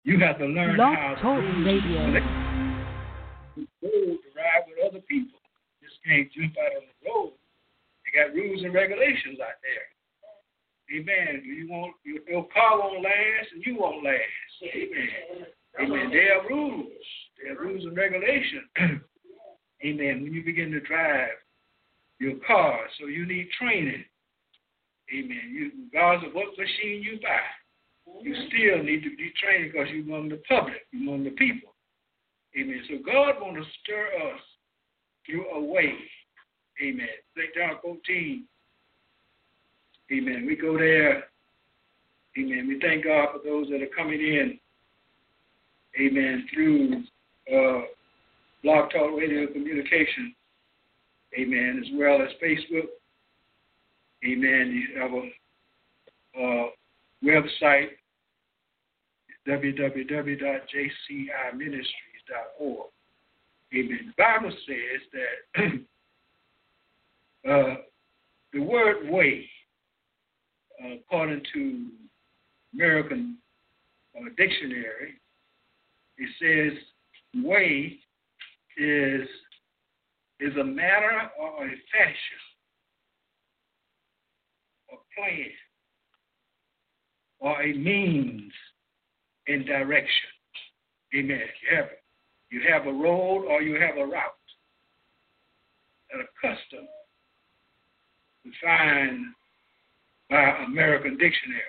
You have to learn Blog how to Talk Radio. to ride with other people. Just can't jump out on the road. They got rules and regulations out there. Amen. Your car won't last and you won't last. Amen. Amen. There are rules. There are rules and regulations. Amen. When you begin to drive your car, so you need training. Amen. Regardless of what machine you buy, you still need to be trained because you're among the public, you're among the people. Amen. So God wants to stir us through a way. Amen. St. John 14. Amen. We go there. Amen. We thank God for those that are coming in. Amen. Through Blog Talk Radio Communication. Amen. As well as Facebook. Amen. You have a website, www.jciministries.org. Amen. The Bible says that the word way, according to American Dictionary, it says way is a matter or a fashion or plan or a means in direction. Amen. You have a road or you have a route that are custom defined by American Dictionary.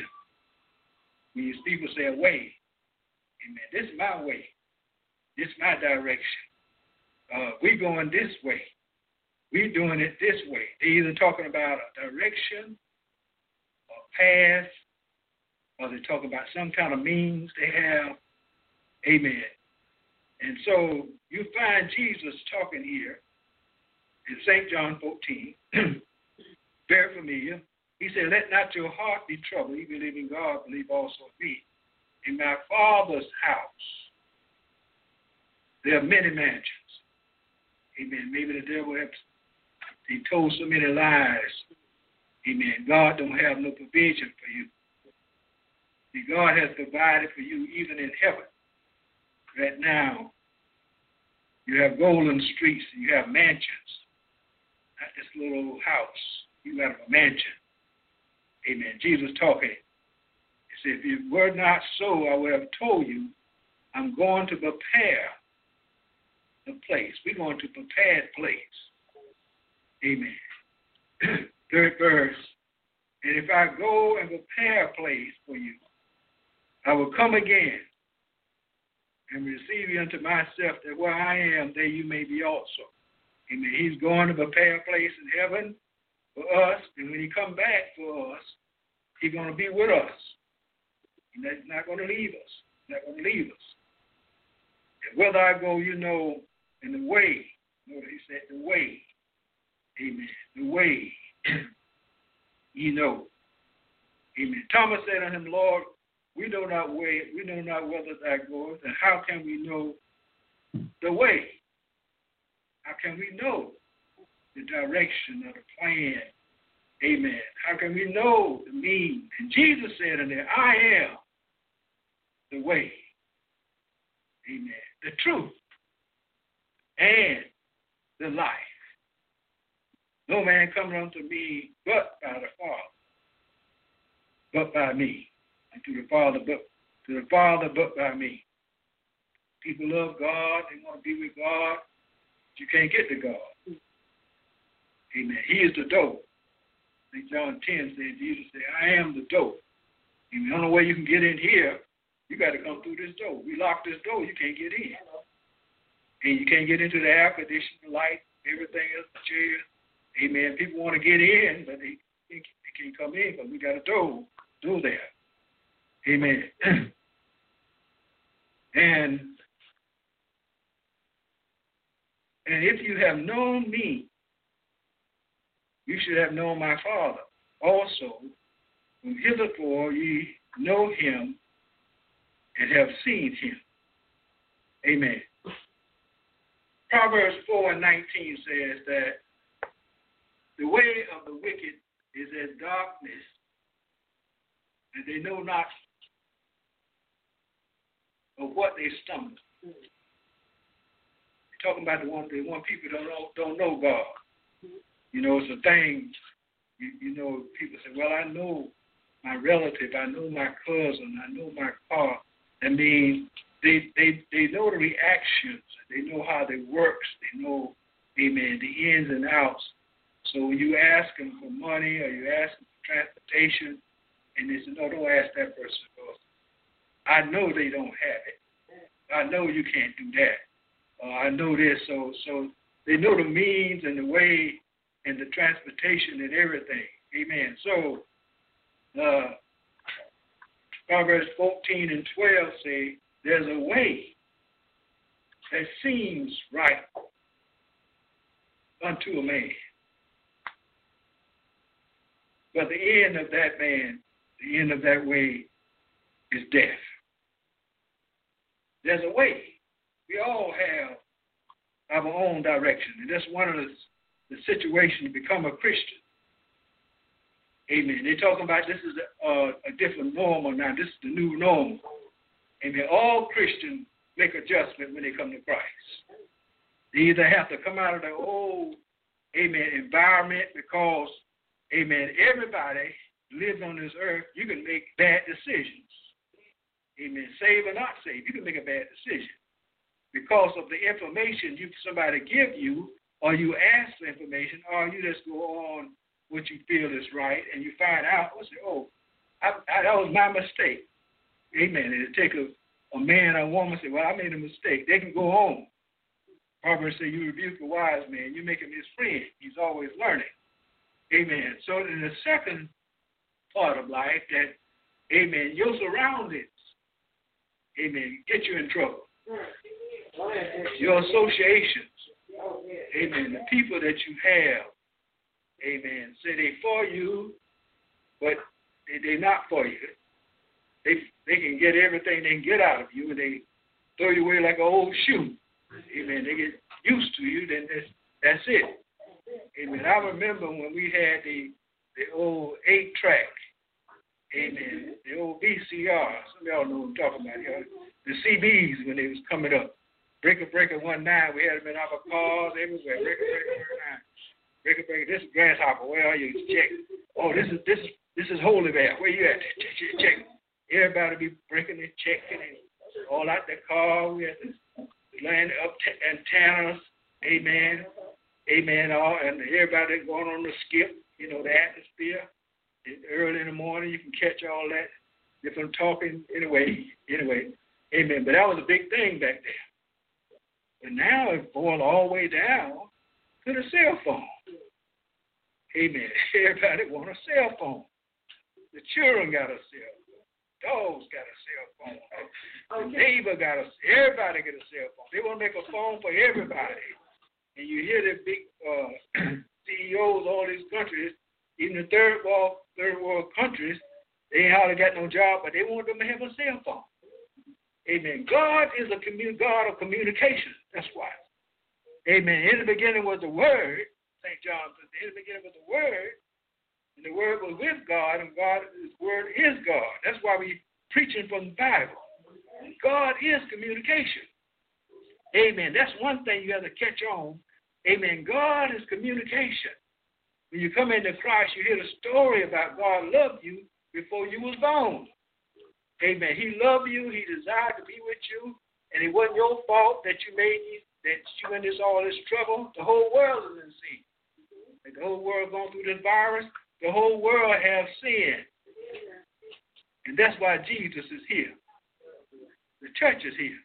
When you people say a way, amen, this is my way. This is my direction. We going this way. We doing it this way. They're either talking about a direction, a path, or they're talking about some kind of means they have. Amen. And so you find Jesus talking here in St. John 14, very familiar. He said, let not your heart be troubled. You believe in God, believe also in me. In my Father's house, there are many mansions. Amen. Maybe the devil he told so many lies. Amen. God don't have no provision for you. See, God has provided for you even in heaven. Right now, you have golden streets and you have mansions. Not this little old house. You have a mansion. Amen. Jesus talking. He said, if it were not so, I would have told you, I'm going to prepare the place. We're going to prepare the place. Amen. Third verse. And if I go and prepare a place for you, I will come again and receive you unto myself, that where I am, there you may be also. Amen. He's going to prepare a place in heaven for us, and when he come back for us, he's going to be with us. He's not going to leave us. He's not going to leave us. And whether I go, you know, in the way. Notice he said the way. Amen. The way. You know. Amen. Thomas said unto him, Lord, we know not way, we know not whither thou goest, and how can we know the way? How can we know the direction of the plan? Amen. How can we know the means? And Jesus said unto him, I am the way. Amen. The truth and the life. No man cometh unto me but by the Father, but by me. And to the Father, but by me. People love God, they want to be with God, but you can't get to God. Amen. He is the door. St. John 10 said, Jesus said, I am the door. And the only way you can get in here, you got to come through this door. We lock this door, you can't get in. And you can't get into the air conditioning, light, everything else, the chair. Amen. People want to get in, but they can't come in because we got a door there. Amen. And if you have known me, you should have known my Father also. From hitherto ye know him and have seen him. Amen. Proverbs 4:19 says that the way of the wicked is as darkness, and they know not what they stumble. You're talking about the one people don't know God. You know, it's a thing. You know, people say, well, I know my relative, I know my cousin, I know my car. I mean, they know the reactions, they know how they works, they know, amen, the ins and outs. So when you ask them for money or you ask them for transportation, and they say, no, don't ask that person, because I know they don't have it. I know you can't do that. I know this. So they know the means and the way and the transportation and everything. Amen. So Proverbs 14 and 12 say, there's a way that seems right unto a man, but the end of that man, the end of that way is death. There's a way. We all have our own direction, and that's one of the situations to become a Christian. Amen. They're talking about this is a different normal now. This is the new normal. Amen. All Christians make adjustment when they come to Christ. They either have to come out of their old, amen, environment because, amen, everybody lives on this earth. You can make bad decisions. Amen. Save or not save, you can make a bad decision because of the information somebody give you, or you ask for information, or you just go on what you feel is right, and you find out, that was my mistake. Amen. It'll take a man or a woman say, well, I made a mistake. They can go home. Proverbs say, you rebuke a wise man, you make him his friend. He's always learning. Amen. So in the second part of life, that, amen, your surroundings, amen, get you in trouble. Your associations, amen, the people that you have, amen, say they for you, but they're not for you. They can get everything they can get out of you, and they throw you away like an old shoe. Amen. They get used to you, then that's it. Amen. I remember when we had the old 8-track, amen, the old VCR. Some of y'all know what I'm talking about here. The CBs when they was coming up. Breaker 19, we had them in our cars everywhere. Breaker 19. Breaker, this is Grasshopper. Where are you? Check. Oh, this is Holy Bear. Where you at? Check. Everybody be breaking and checking and all out the car. We had this land up antennas. Amen. Amen. All and everybody going on the skip. You know, the atmosphere. Early in the morning, you can catch all that. Different talking. Anyway. Amen. But that was a big thing back there. But now it's boiled all the way down to the cell phone. Amen. Everybody want a cell phone. The children got a cell phone. Dogs got a cell phone. The neighbor everybody got a cell phone. They want to make a phone for everybody. And you hear the big CEOs of all these countries, even the third world countries, they ain't hardly got no job, but they want them to have a cell phone. Amen. God is a God of communication. That's why. Amen. In the beginning was the Word. St. John says, in the beginning was the Word, and the Word was with God, and His Word is God. That's why we preaching from the Bible. God is communication. Amen. That's one thing you have to catch on. Amen. God is communication. When you come into Christ, you hear the story about God loved you before you was born. Amen. He loved you. He desired to be with you. And it wasn't your fault that you in all this trouble. The whole world is in sin. Like the whole world going through this virus. The whole world have sinned. And that's why Jesus is here. The church is here.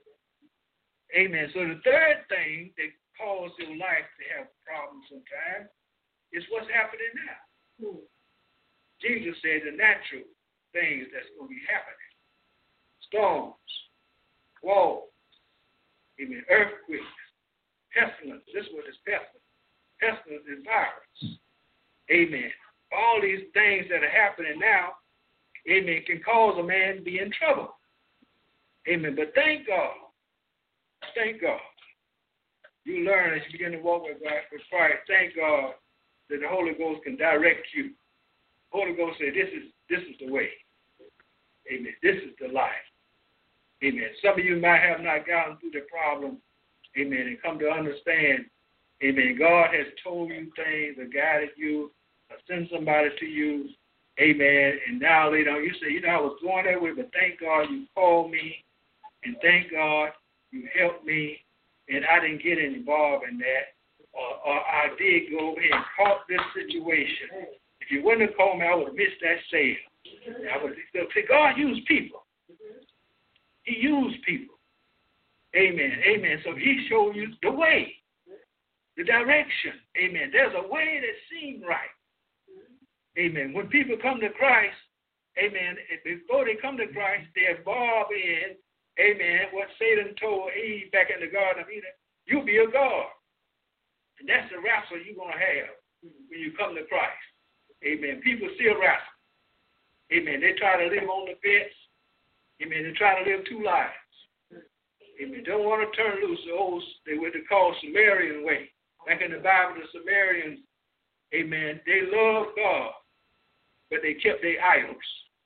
Amen. So the third thing that causes your life to have problems sometimes is what's happening now. Jesus said the natural things that's going to be happening. Storms, wars, amen, earthquakes, pestilence. This is what is pestilence. Pestilence is virus. Amen. All these things that are happening now, amen, can cause a man to be in trouble. Amen. But thank God. Thank God. You learn as you begin to walk with Christ. Thank God that the Holy Ghost can direct you. The Holy Ghost said, this is the way. Amen. This is the life. Amen. Some of you might have not gotten through the problem, amen, and come to understand, amen, God has told you things or guided you or sent somebody to you, amen, and now later on you say, you know, I was going that way, but thank God you called me, and thank God you helped me, and I didn't get involved in that, or I did go over here and caught this situation. If you wouldn't have called me, I would have missed that sale. I would say, God used people. He used people. Amen. Amen. So he showed you the way, the direction. Amen. There's a way that seems right. Amen. When people come to Christ, amen, before they come to Christ, they involved in, amen, what Satan told Eve back in the Garden of Eden, you'll be a God. And that's the wrestle you're going to have when you come to Christ. Amen. People still wrestle. Amen. They try to live on the fence. Amen. They try to live two lives. Amen. Don't want to turn loose the old, they what they call Sumerian way. Back in the Bible, the Sumerians, amen, they loved God, but they kept their idols.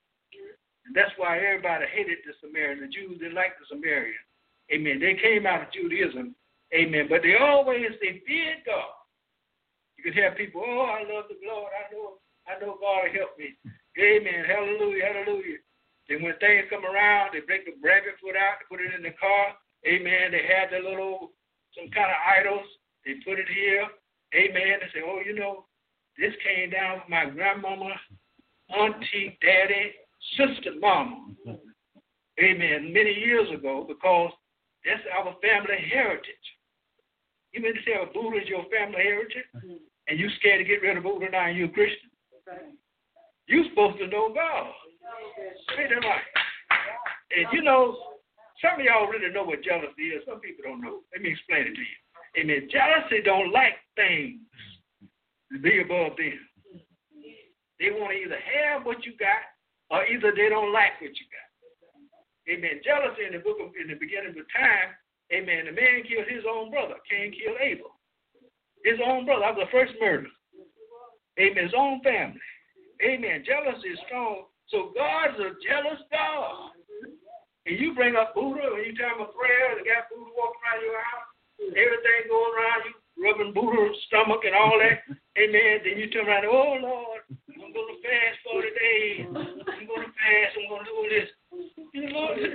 And that's why everybody hated the Sumerians. The Jews didn't like the Sumerians. Amen. They came out of Judaism. Amen. But they feared God. You could have people, oh, I love the Lord. I know God will help me. Amen. Hallelujah. Hallelujah. Then when things come around, they break the rabbit foot out, they put it in the car. Amen. They had some kind of idols. They put it here. Amen. They say, oh, you know, this came down from my grandmama, auntie, daddy, sister, mama. Amen. Many years ago, because that's our family heritage. You mean to say a Buddha is your family heritage? And you scared to get rid of Buddha now and you're a Christian? You're supposed to know God. Say that right. And you know, some of y'all really know what jealousy is. Some people don't know. Let me explain it to you. Amen. Jealousy don't like things to be above them. They want to either have what you got or either they don't like what you got. Amen. Jealousy in the beginning of time, amen, the man killed his own brother. Cain killed Abel. His own brother. That was the first murder. Amen. His own family. Amen. Jealousy is strong. So God's a jealous God. And you bring up Buddha, when you tell him a prayer, the guy Buddha walking around your house, everything going around, you rubbing Buddha's stomach and all that. Amen. Then you turn around, oh, Lord, I'm going to fast 40 days. I'm going to fast. I'm going to do this. You know, Lord,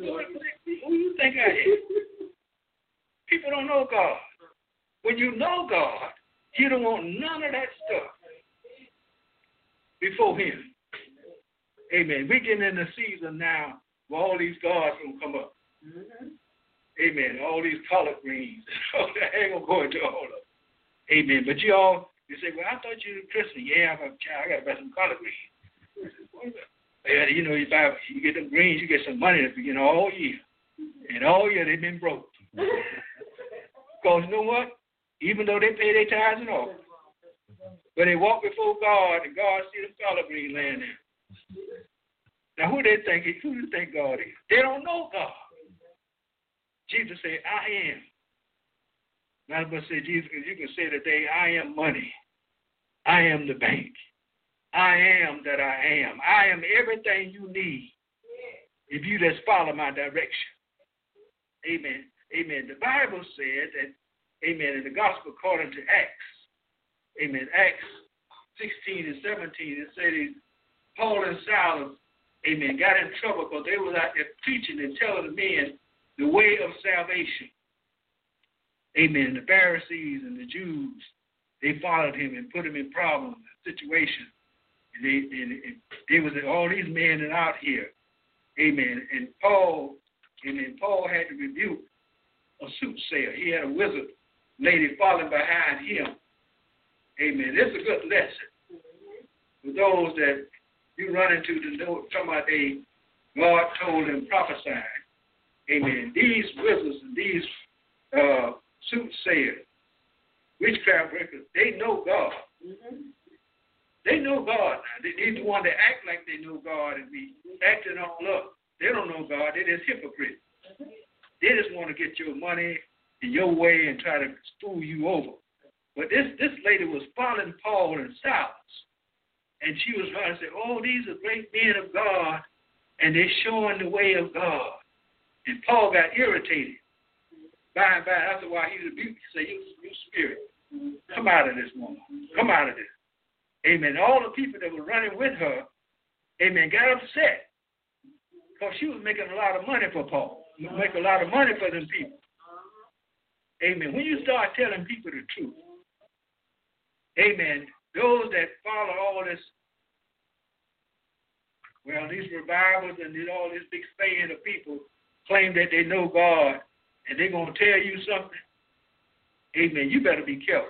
who you think I am? People don't know God. When you know God, you don't want none of that stuff before him. Amen. We're getting in the season now where all these gods going to come up. Amen. All these collard greens. I ain't going to go into all of them. Amen. But you say, well, I thought you were Christian. Yeah, I got to buy some collard greens. Yeah, you know, you get them greens, you get some money at the beginning all year. And all year they've been broke. Because you know what? Even though they pay their tithes and all, but they walk before God and God see them collard greens laying there. Now, who do you think God is? They don't know God. Jesus said, I am. Now, I'm going to say Jesus, because you can say today, I am money. I am the bank. I am that I am. I am everything you need if you just follow my direction. Amen. Amen. The Bible said that, amen, in the gospel according to Acts, amen, Acts 16 and 17, it said Paul and Silas, amen, got in trouble because they were out there preaching and telling the men the way of salvation. Amen. The Pharisees and the Jews, they followed him and put him in problems and situations. And there was all these men out here. Amen. And Paul had to rebuke a soothsayer. He had a wizard lady following behind him. Amen. This is a good lesson for those that you run into to know, talking about God told them prophesied. Amen. These wizards and these soothsayers, witchcraft workers, they know God. They know God now. They're the ones that act like they know God and be acting all up. They don't know God. They're just hypocrites. They just want to get your money in your way and try to fool you over. But this lady was following Paul and Silas. And she was trying to say, oh, these are great men of God, and they're showing the way of God. And Paul got irritated. By and by, that's why he rebuked. He said, you spirit, come out of this woman. Come out of this. Amen. All the people that were running with her, amen, got upset because she was making a lot of money for Paul. Making a lot of money for them people. Amen. When you start telling people the truth, amen, those that follow all this, well, these revivals and all this big span of people claim that they know God and they're going to tell you something, amen, you better be careful.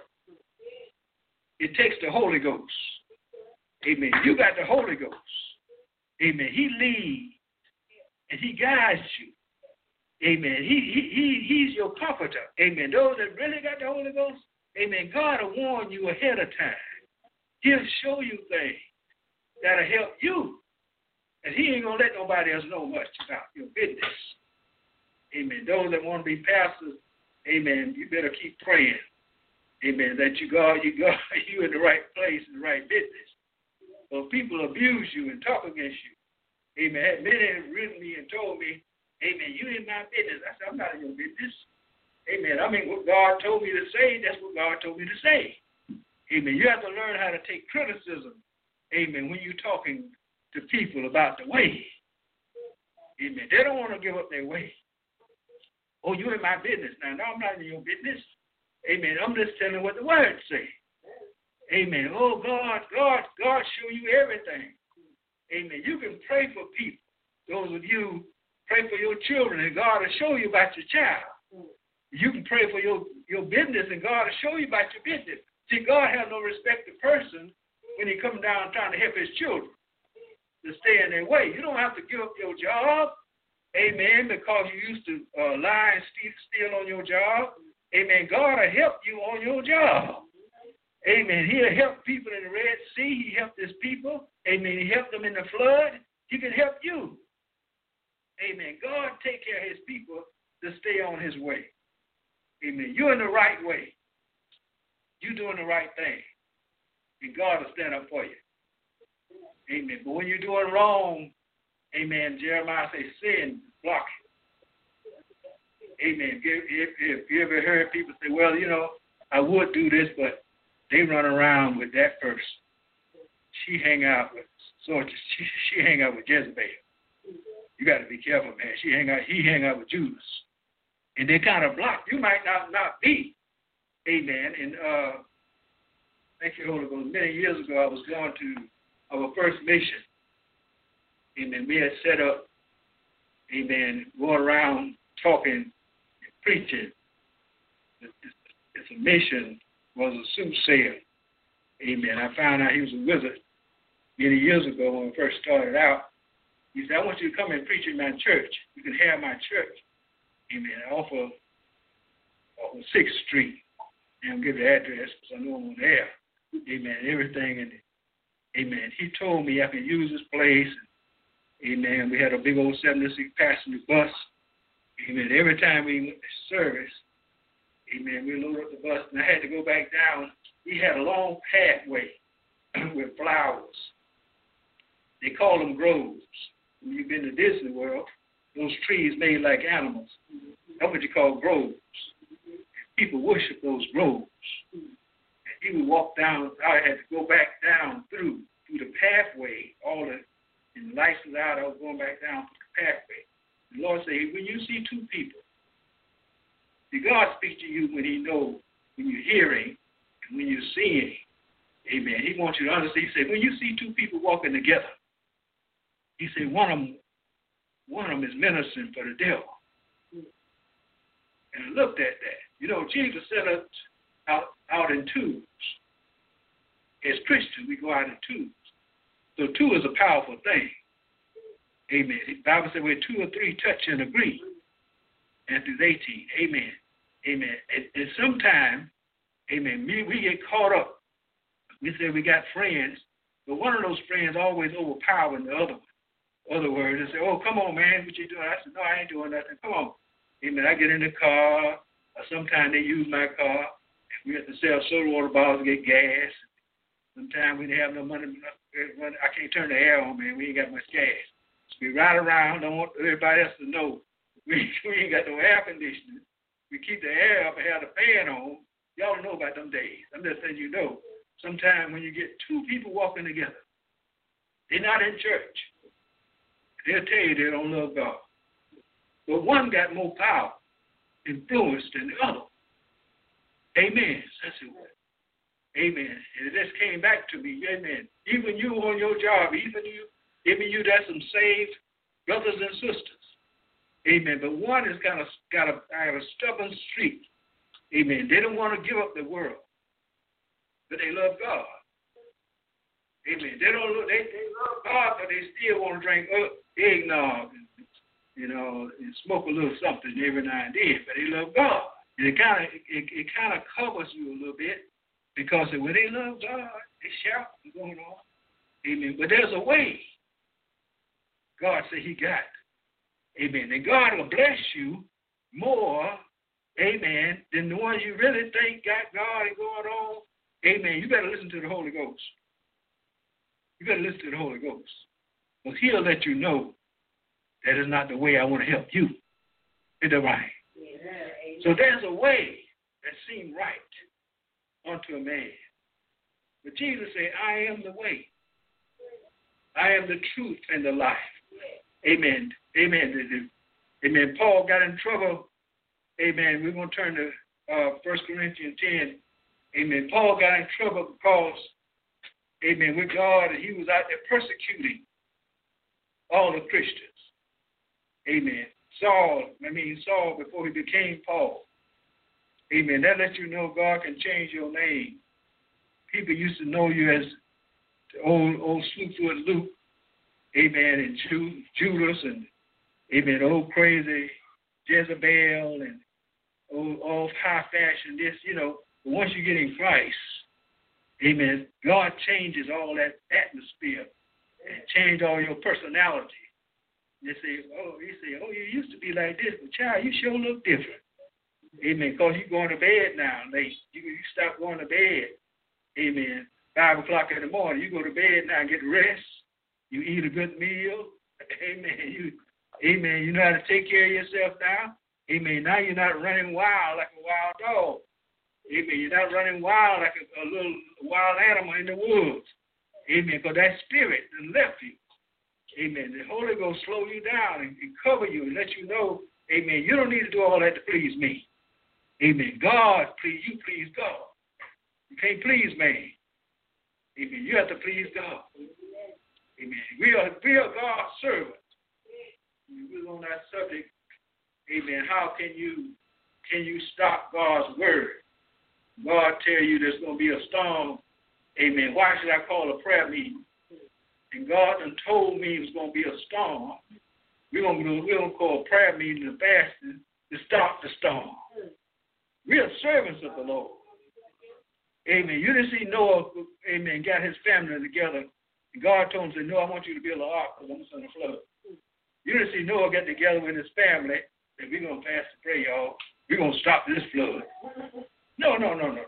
It takes the Holy Ghost. Amen. You got the Holy Ghost. Amen. He leads and he guides you. Amen. He's your comforter. Amen. Those that really got the Holy Ghost, amen, God will warn you ahead of time. He'll show you things that'll help you. And he ain't going to let nobody else know much about your business. Amen. Those that want to be pastors, amen, you better keep praying. Amen. That you in the right place, in the right business. So people abuse you and talk against you. Amen. Many have written me and told me, amen, you in my business. I said, I'm not in your business. Amen. I mean, what God told me to say, that's what God told me to say. Amen. You have to learn how to take criticism, amen, when you're talking to people about the way. Amen. They don't want to give up their way. Oh, you in my business. Now, no, I'm not in your business. Amen. I'm just telling what the words say. Amen. Oh, God show you everything. Amen. You can pray for people. Those of you, pray for your children, and God will show you about your child. You can pray for your business, and God will show you about your business. See, God has no respect to person when he comes down trying to help his children to stay in their way. You don't have to give up your job, amen, because you used to lie and steal on your job. Amen. God will help you on your job. Amen. He'll help people in the Red Sea. He helped his people. Amen. He helped them in the flood. He can help you. Amen. God take care of his people to stay on his way. Amen. You're in the right way. You're doing the right thing. And God will stand up for you. Amen. But when you're doing wrong, amen, Jeremiah says, sin, block it. Amen. If you ever heard people say, well, you know, I would do this, but they run around with that person. She hang out with Jezebel. You got to be careful, man. He hang out with Judas. And they kind of block. You might not be. Amen. And thank you, Holy Ghost. Many years ago, I was going to our first mission. Amen. We had set up, amen, going around talking and preaching. It's a mission, was a soothsayer. Amen. I found out he was a wizard many years ago when we first started out. He said, I want you to come and preach in my church. You can have my church. Amen. Off of 6th Street. And I'll give the address because I know I'm on there. Amen. Everything in it. Amen. He told me I could use this place. Amen. We had a big old 76 passenger bus. Amen. Every time we went to service, amen, we loaded up the bus and I had to go back down. We had a long pathway with flowers. They call them groves. When you've been to Disney World, those trees made like animals. That's what you call groves. People worship those groves. And he would walk down. I had to go back down through the pathway. And the lights was out. I was going back down the pathway. The Lord said, when you see two people, see, God speaks to you when he knows, when you're hearing and when you're seeing. Amen. He wants you to understand. He said, when you see two people walking together, he said, one of them is ministering for the devil. And I looked at that. You know, Jesus set us out in twos. As Christians, we go out in twos. So two is a powerful thing. Amen. The Bible said where 2 or 3 touch and agree. Matthew 18. Amen. Amen. And sometimes, amen, we get caught up. We say we got friends, but one of those friends always overpowering the other one. Other words, they say, oh, come on, man, what you doing? I said, no, I ain't doing nothing. Come on. Amen. I get in the car, or sometimes they use my car. We have to sell soda water bottles to get gas. Sometimes we didn't have no money. I can't turn the air on, man. We ain't got much gas. So we ride around. Don't want everybody else to know we ain't we ain't got no air conditioning. We keep the air up and have the fan on. Y'all know about them days. I'm just letting you know. Sometimes when you get two people walking together, they're not in church. They'll tell you they don't love God. But one got more power, influence than the other. Amen. That's it. Amen. And it just came back to me. Amen. Even you on your job, even you that's some saved brothers and sisters. Amen. But one has got a stubborn streak. Amen. They don't want to give up the world, but they love God. Amen. They love God, but they still want to drink eggnog, and smoke a little something every now and then. But they love God, and it kind of covers you a little bit because when they love God, they shout and going on. Amen. But there's a way. God said He got. Amen. And God will bless you more. Amen. Than the ones you really think got God and going on. Amen. You better listen to the Holy Ghost. You better listen to the Holy Ghost. Well, He'll let you know that is not the way I want to help you. It's the right. Amen. So there's a way that seems right unto a man. But Jesus said, I am the way. I am the truth and the life. Amen. Amen. Amen. Paul got in trouble. Amen. We're going to turn to 1 Corinthians 10. Amen. Paul got in trouble because, amen, with God, and he was out there persecuting all the Christians. Amen. Saul before he became Paul. Amen. That lets you know God can change your name. People used to know you as the old Slewfoot Luke. Amen. And Judas and, amen, old crazy Jezebel and old high fashion this, But once you get in Christ, amen, God changes all that atmosphere and change all your personality. You say, you used to be like this, but child, you sure look different. Amen, because you're going to bed now late. You stop going to bed. Amen. 5 o'clock in the morning, you go to bed now and get rest. You eat a good meal. Amen. You know how to take care of yourself now. Amen. Now you're not running wild like a wild dog. Amen. You're not running wild like a little wild animal in the woods. Amen. Because that spirit has left you. Amen. The Holy Ghost slow you down and cover you and let you know, amen, you don't need to do all that to please me. Amen. You please God. You can't please man. Amen. You have to please God. Amen. We are God's servants. We're on that subject. Amen. How can you stop God's word? God tell you there's going to be a storm. Amen. Why should I call a prayer meeting? And God done told me it was going to be a storm. We're going to call a prayer meeting and fasting to stop the storm. We are servants of the Lord. Amen. You didn't see Noah, amen, got his family together. And God told him, Noah, I want you to build an ark because I'm going to send a flood. You didn't see Noah get together with his family and we're going to fast and pray, y'all. We're going to stop this flood. No.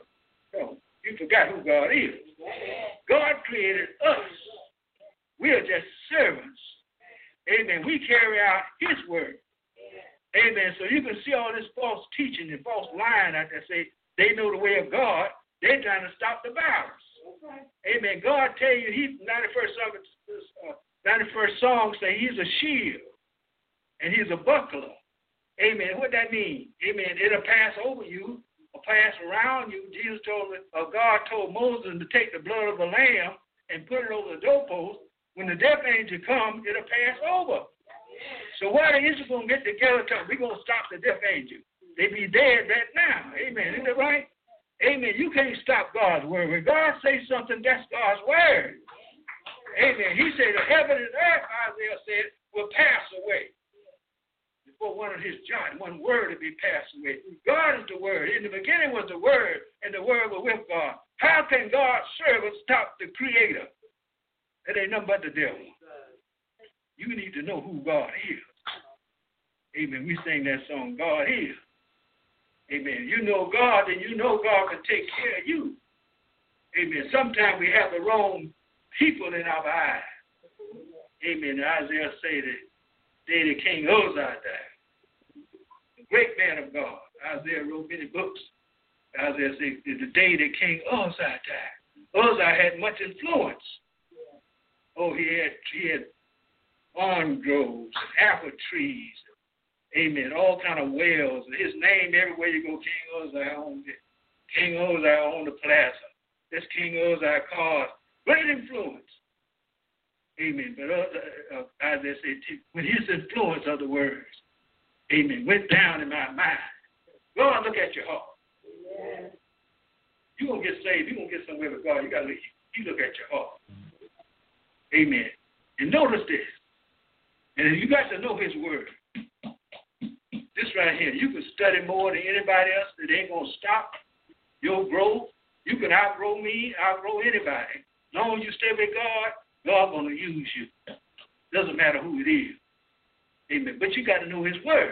You forgot who God is. God created us. We are just servants. Amen. We carry out His word. Amen. So you can see all this false teaching and false lying out there say they know the way of God. They're trying to stop the virus. Amen. God tell you, 91st song say He's a shield and He's a buckler. Amen. What that mean? Amen. It'll pass over you or pass around you. God told Moses to take the blood of the lamb and put it over the doorpost. When the death angel comes, it'll pass over. So why the Israel going to get together? We're going to stop the death angel. They be dead right now. Amen. Isn't that right? Amen. You can't stop God's word. When God says something, that's God's word. Amen. He said the heaven and earth, Isaiah said, will pass away. Before one of His jot, one word will be passed away. God is the word. In the beginning was the word, and the word was with God. How can God's servant stop the creator? It ain't nothing but the devil. You need to know who God is. Amen. We sing that song, God is. Amen. You know God, then you know God can take care of you. Amen. Sometimes we have the wrong people in our eyes. Amen. Isaiah said that day that King Uzziah died. great man of God. Isaiah wrote many books. Isaiah said, the day that King Uzziah died. Uzziah had much influence. Oh, he had orange groves, apple trees, amen, all kind of wells. His name everywhere you go, King Uzziah owned it. King Uzziah owned the plaza. This King Uzziah caused great influence. Amen. But Isaiah said, when his influence of the words, amen, went down in my mind, go and look at your heart. Yeah. You're going to get saved. You're going to get somewhere with God. You look at your heart. Amen. And notice this. And you got to know his word. This right here, you can study more than anybody else. It ain't going to stop your growth. You can outgrow me, outgrow anybody. As long as you stay with God, God's going to use you. Doesn't matter who it is. Amen. But you got to know his word.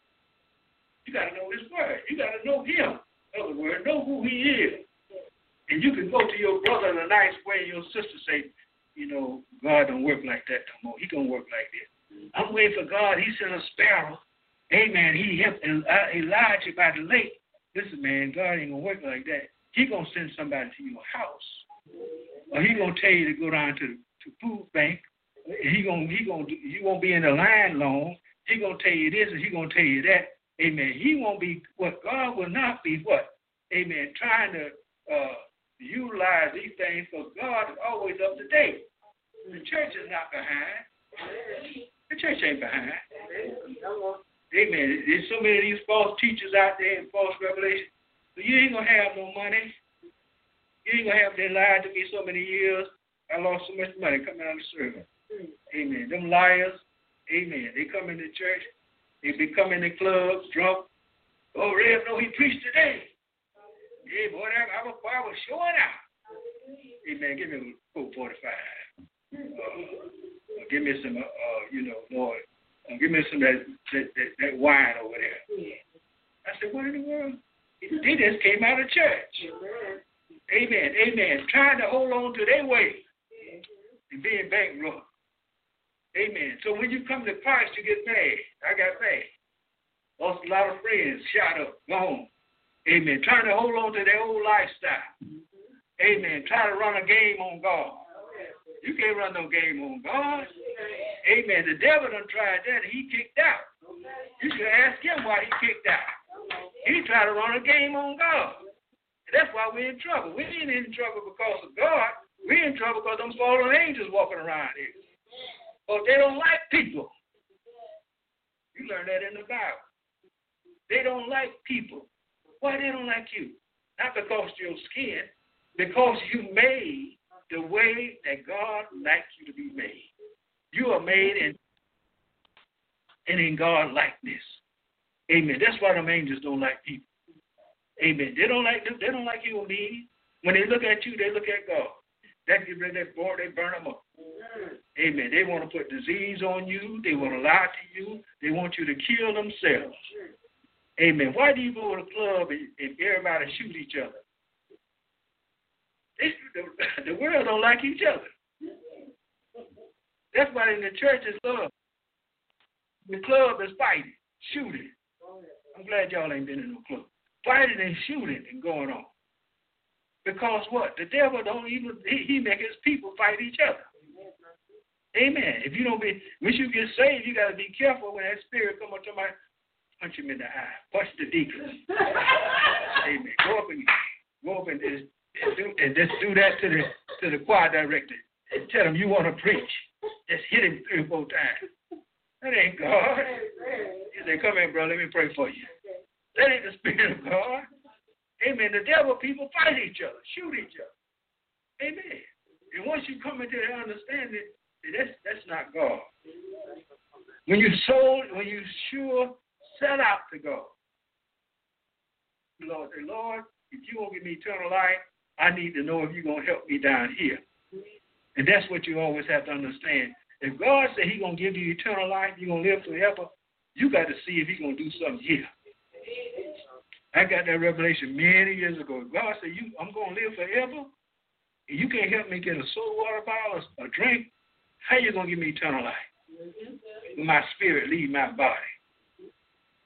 You got to know his word. You got to know him. In other words, know who he is. And you can go to your brother in a nice way and your sister say, you know, God don't work like that no more. He don't work like this. I'm waiting for God. He sent a sparrow. Amen. He helped Elijah by the lake. Listen, man, God ain't going to work like that. He going to send somebody to your house. Or he going to tell you to go down to food bank. You won't be in the line long. He going to tell you this and he going to tell you that. Amen. He won't be what? God will not be what? Amen. Trying to utilize these things because God is always up to date. The church is not behind. The church ain't behind. Amen. There's so many of these false teachers out there and false revelations. So you ain't going to have no money. You ain't going to have they lied to me so many years. I lost so much money coming out of service. Amen. Them liars. Amen. They come in the church. They be coming in the clubs drunk. Oh, Rev, no, he preached today. Yeah, boy, I was showing out. Amen. Give me a 445. Give me some, Lord. Give me some of that wine over there. I said, what in the world? They just came out of church. Amen. Amen. Trying to hold on to their way and being bankrupt. Amen. So when you come to Christ, you get mad. I got mad. Lost a lot of friends, shot up, gone. Amen. Trying to hold on to their old lifestyle. Amen. Trying to run a game on God. You can't run no game on God. Amen. The devil done tried that and he kicked out. You should ask him why he kicked out. He tried to run a game on God. And that's why we're in trouble. We ain't in trouble because of God. We're in trouble because them fallen angels walking around here. Because they don't like people. You learn that in the Bible. They don't like people. Why they don't like you? Not because of your skin, because you made the way that God likes you to be made. You are made in God likeness. Amen. That's why them angels don't like people. Amen. They don't like human beings. When they look at you, they look at God. That boy, they burn them up. Amen. They want to put disease on you. They want to lie to you. They want you to kill themselves. Amen. Why do you go to the club and everybody shoot each other? The world don't like each other. That's why in the church is love. The club is fighting, shooting. I'm glad y'all ain't been in no club. Fighting and shooting and going on. Because what? The devil don't even, he make his people fight each other. Amen. If you don't once you get saved, you got to be careful when that spirit come up to my, punch him in the eye. Punch the deacon. Amen. Go up and just do that to the choir director and tell him you want to preach. Just hit him 3 or 4 times. That ain't God. He said, come in, bro, let me pray for you. That ain't the Spirit of God. Amen. The devil people fight each other, shoot each other. Amen. And once you come into that understanding, that's not God. When you sure sell out to God, Lord, say, Lord, if you won't give me eternal life, I need to know if you're going to help me down here. And that's what you always have to understand. If God said he's going to give you eternal life, you're going to live forever, you got to see if he's going to do something here. I got that revelation many years ago. God said, I'm going to live forever, and you can't help me get a soda water bottle or a drink. How you going to give me eternal life? When my spirit leave my body.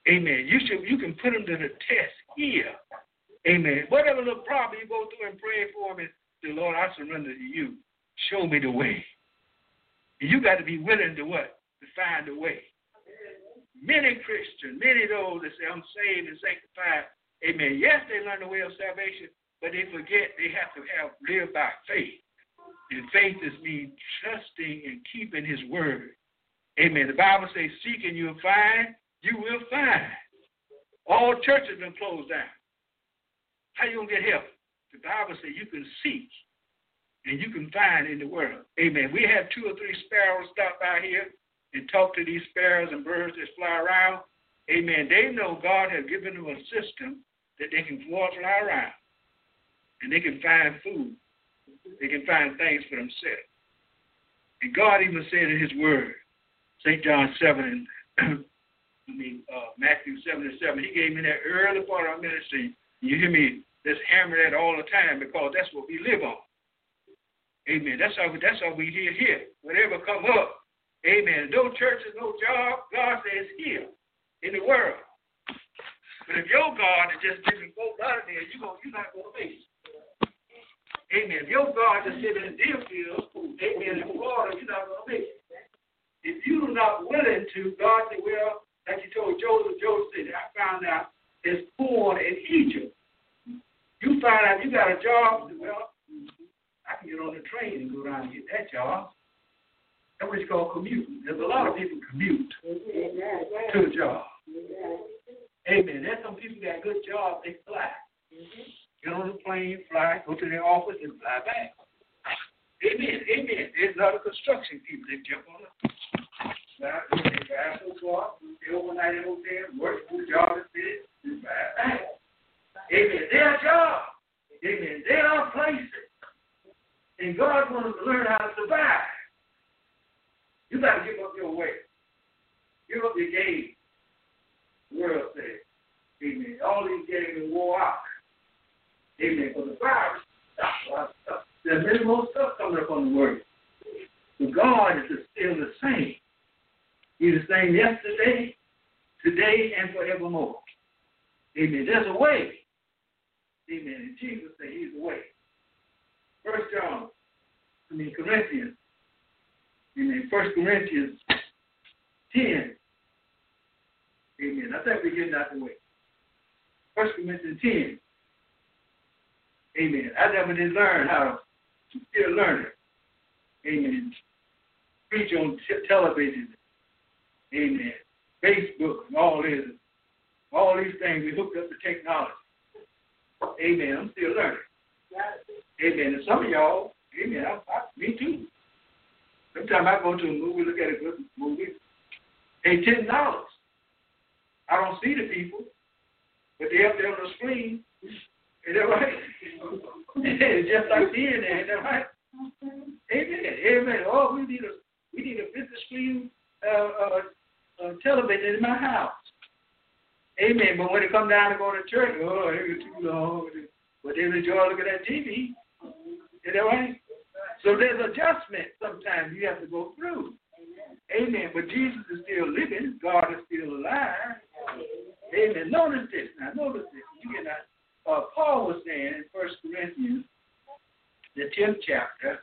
Amen. You can put them to the test here. Amen. Whatever little problem you go through and pray for them and say, Lord, I surrender to you. Show me the way. And you got to be willing to what? To find a way. Many Christians, many of those that say, I'm saved and sanctified, amen. Yes, they learn the way of salvation, but they forget they have to live by faith. And faith is mean trusting and keeping his word. Amen. The Bible says, seek and you'll find, you will find. All churches have been closed down. How you going to get help? The Bible says you can seek and you can find in the world. Amen. We have 2 or 3 sparrows stop by here and talk to these sparrows and birds that fly around. Amen. They know God has given them a system that they can fly around. And they can find food. They can find things for themselves. And God even said in his word, St. John 7 and Matthew 7:7, he gave me that early part of our ministry. You hear me just hammer that all the time because that's what we live on. Amen. That's how we hear here. Whatever come up. Amen. No churches, no job. God says here in the world. But if your God is just giving folks out of there, you're not going to make it. Amen. If your God is sitting in Deerfield, amen, in Florida, you're not going to make it. If you're not willing to, God said, well, like he told Joseph said, I found out it's born in Egypt. You find out you got a job, well, I can get on the train and go down and get that job. That's what you call commuting. There's a lot of people commute to the job. Amen. There's some people that got good jobs, they fly. Get on the plane, fly, go to their office, and fly back. Amen. Amen. There's a lot of construction people that jump on it. They drive so far, stay overnight in a hotel, work for the job that's finished, and fly back. Amen. Their job. Amen. There are places. And God wants us to learn how to survive. You got to give up your way. Give up your game. The world says. Amen. All these games are wore out. Amen. For the virus, there's many more stuff coming up on the word. But God is still the same. He's the same yesterday, today, and forevermore. Amen. There's a way. Amen. And Jesus said he's the way. Corinthians. Amen. 1 Corinthians 10. Amen. I think we're getting out the way. 1 Corinthians 10. Amen. I never did learn how to still learn it. Amen. Preach on television. Amen. Facebook and all this. All these things, we hooked up to technology. Amen. I'm still learning. Amen. And some of y'all, amen, me too. Sometimes I go to a movie, look at a good movie, pay $10. I don't see the people, but they're up there on the screen. Is that right? It's just like being there. Is that right? Amen. Amen. Oh, we need a 50 screen television in my house. Amen. But when it comes down to go to church, oh, it's too long. But they enjoy looking at TV. Is that right? So there's adjustment sometimes you have to go through. Amen. But Jesus is still living. God is still alive. Amen. Notice this. Now, notice this. You get that. Paul was saying in 1 Corinthians, the 10th chapter,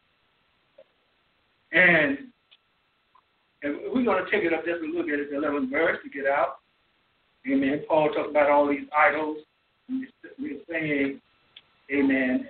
and we're going to take it up just a little bit at the 11th verse to get out. Amen. Paul talked about all these idols. We're saying, amen.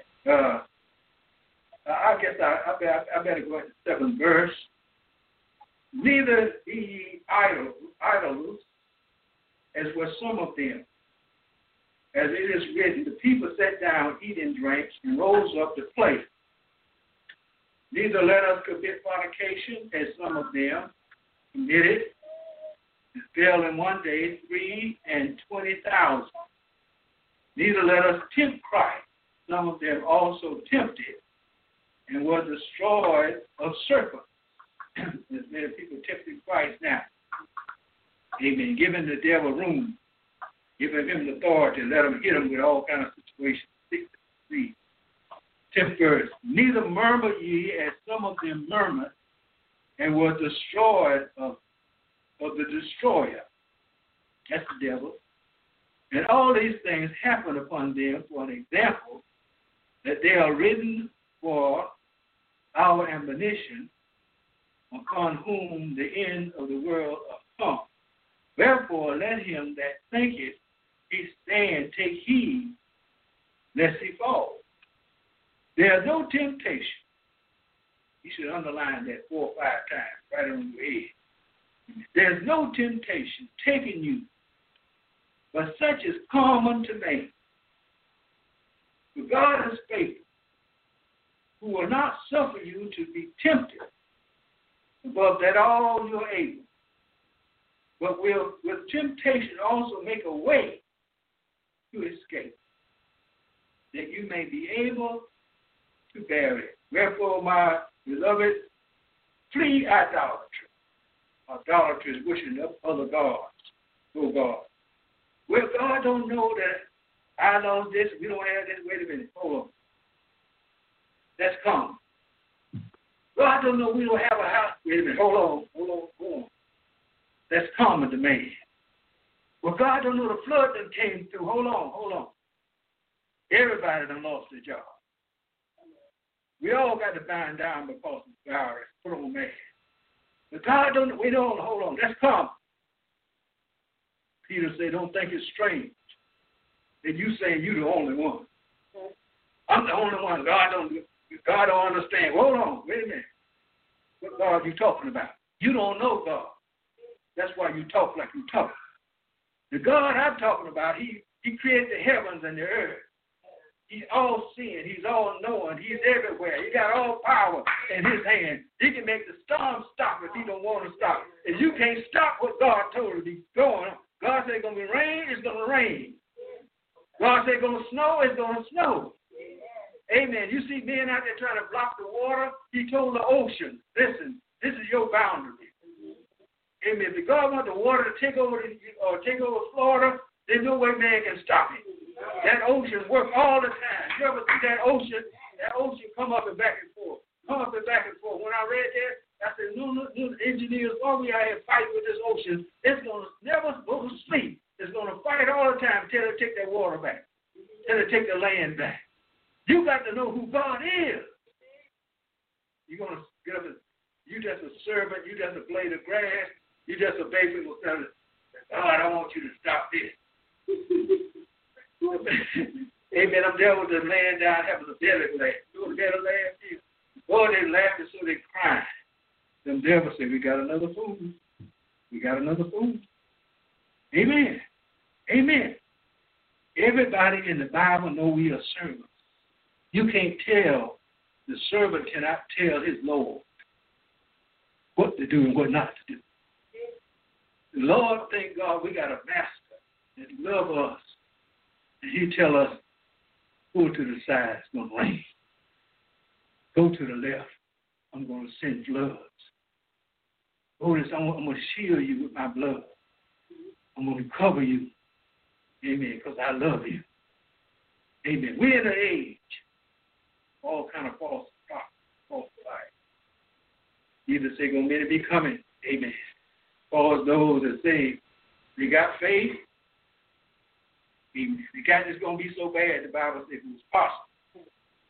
I guess I better go at the 7th verse. Neither be ye idols, as were some of them. As it is written, the people sat down, eat and drank, and rose up to play. Neither let us commit fornication, as some of them committed, and fell in one day 320,000. Neither let us tempt Christ. Some of them also tempted, and were destroyed of serpents. There's many people tempting Christ now. Amen. Giving the devil room. Giving him the authority. Let him hit him with all kinds of situations. 6 10th verse. Neither murmur ye, as some of them murmured, and were destroyed of the destroyer. That's the devil. And all these things happen upon them for an example, that they are written for our admonition, upon whom the end of the world are come. Wherefore let him that thinketh he stand take heed, lest he fall. There is no temptation. You should underline that 4 or 5 times, right on your head. There's no temptation taking you, but such is common to man. For God is faithful, who will not suffer you to be tempted above that all you're able, but will with temptation also make a way to escape, that you may be able to bear it. Wherefore, my beloved, flee idolatry. Idolatry is worshiping other gods, no God. Well, God don't know that I lost this, we don't have this. Wait a minute, hold on. That's common. God don't know we don't have a house. Wait a minute, hold on. That's common to man. Well, God don't know the flood that came through. Hold on. Everybody done lost their job. We all got to bind down because of the virus. Put on man. But God don't, hold on. That's common. Peter said, don't think it's strange that you saying you the only one. I'm the only one. God don't understand. Hold on. Wait a minute. What God are you talking about? You don't know God. That's why you talk like you talk. The God I'm talking about, He created the heavens and the earth. He's all seeing. He's all knowing. He's everywhere. He got all power in His hand. He can make the storm stop if He don't want to stop. If you can't stop what God told you to be going, God said it's going to be rain, it's going to rain. God said it's going to snow, it's going to snow. Amen. You see men out there trying to block the water. He told the ocean, listen, this is your boundary. Amen. If God wants the water to take over Florida, there's no way man can stop it. That ocean works all the time. You ever see that ocean? That ocean come up and back and forth. When I read that, I said, no, engineers, why we out here fighting with this ocean? It's going to never go to sleep. It's going to fight all the time until they take that water back, until they take the land back. You got to know who God is. You're going to get up and you just a servant, you just a blade of grass, you just a baby will tell us, God, I want you to stop this. Amen. I'm there with the laying down having a belly laugh. You know what a belly laugh is? Boy, they laughing so they crying. Them devils say, we got another fool. We got another fool. Amen. Amen. Everybody in the Bible know we are servants. You can't tell, the servant cannot tell his Lord what to do and what not to do. The Lord, thank God, we got a master that loves us. And He tell us, go to the side, it's going to rain. Go to the left, I'm going to send floods. Go this, I'm going to shield you with my blood. I'm going to cover you. Amen, because I love you. Amen. We're in an age, all kind of false life. Jesus said, going to be coming. Amen. Because those that say they got faith, amen. The guy is going to be so bad, the Bible said it was possible.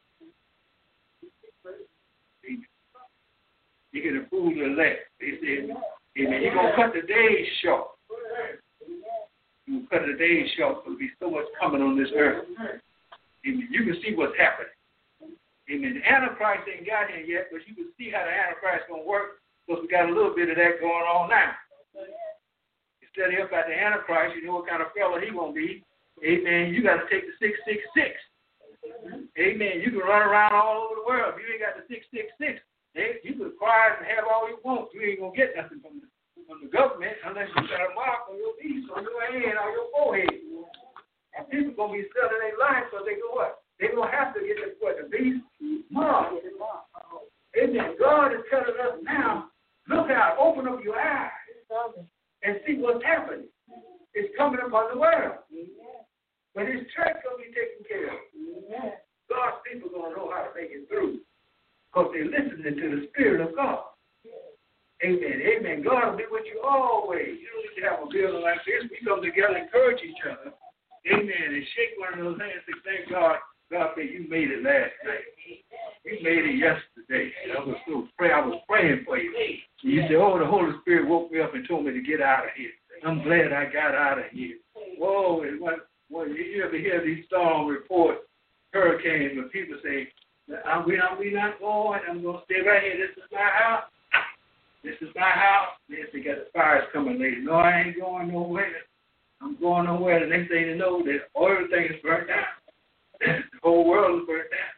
Amen. You get a fool to elect. They said, amen, you're going to cut the days short. You're going to cut the days short. There'll be so much coming on this earth. Amen. You can see what's happening. Amen. The Antichrist ain't got here yet, but you can see how the Antichrist is going to work, because we got a little bit of that going on now. You study up at the Antichrist, you know what kind of fellow he going to be. Amen. You got to take the 666. Amen. You can run around all over the world. If you ain't got the 666, you can acquire and have all you want. You ain't going to get nothing from the government unless you got a mark on your piece, on your hand, on your forehead. And people going to be selling their life because they go what? They're going to have to get the beast mark. Amen. God is telling us now, look out, open up your eyes and see what's happening. It's coming upon the world. But His church going to be taken care of. God's people going to know how to make it through because they're listening to the Spirit of God. Amen. Amen. God will be with you always. You don't need we have a building like this, we come together and encourage each other. Amen. And shake one of those hands and thank God. God said, you made it last night. You made it yesterday. I was praying for you. And you said, oh, the Holy Spirit woke me up and told me to get out of here. I'm glad I got out of here. Whoa, and when you ever hear these storm reports, hurricanes, when people say, we not going, I'm going to stay right here. This is my house. This is my house. They got the fires coming later. No, I ain't going nowhere. I'm going nowhere. The next thing you know, everything is burnt down. The whole world is burnt down.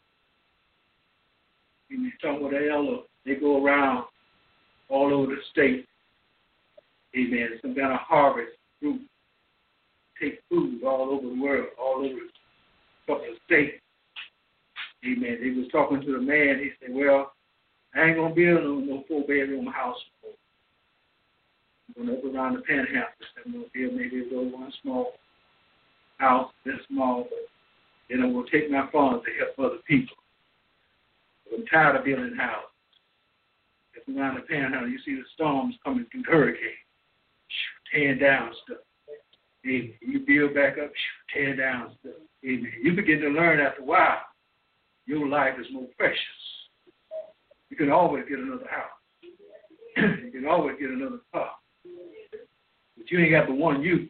And you talk about the elder, they go around all over the state. Amen. Some kind of harvest group. Take food all over the world, all over a couple of states. Amen. They was talking to the man. He said, well, I ain't going to build no 4-bedroom house. I'm going to go around the Panhandle. I'm going to build maybe a little one small house, this small, but then I'm going to take my funds to help other people. I'm tired of building houses. If around the Panhandle, you see the storms coming through, hurricanes, tearing down stuff. Amen. You build back up, tear down stuff. Amen. You begin to learn after a while, your life is more precious. You can always get another house. You can always get another car. But you ain't got the one you.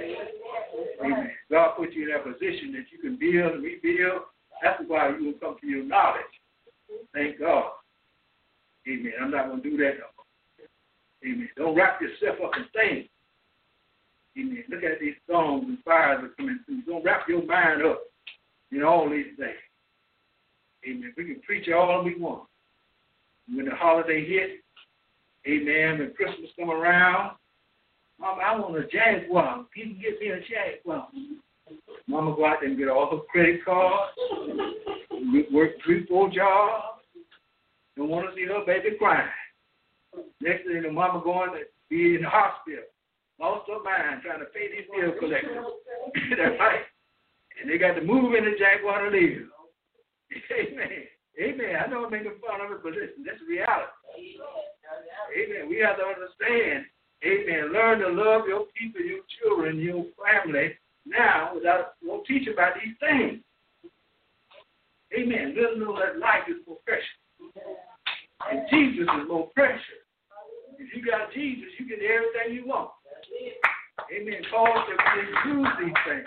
Amen. God put you in that position that you can build and rebuild. That's why you will come to your knowledge. Thank God. Amen. I'm not going to do that no more. Amen. Don't wrap yourself up in things. Amen. Look at these storms and fires that are coming through. Don't wrap your mind up in all these things. Amen. We can preach all we want. When the holiday hit, amen, when Christmas come around, Mama, I want a Jaguar. Can you get me a Jaguar? Mama go out there and get all her credit cards, work 3-4 jobs, don't want to see her baby crying. Next thing, the mama going to be in the hospital, lost her mind trying to pay these bill collectors. That's right. And they got to move in the Jaguar to live. Amen. Amen. I know I'm making fun of it, but listen, that's reality. Amen. We have to understand. Amen. Learn to love your people, your children, your family now without won't teach about these things. Amen. Let them know that life is more precious. And Jesus is more precious. If you got Jesus, you get everything you want. Amen. Paul said we use these things.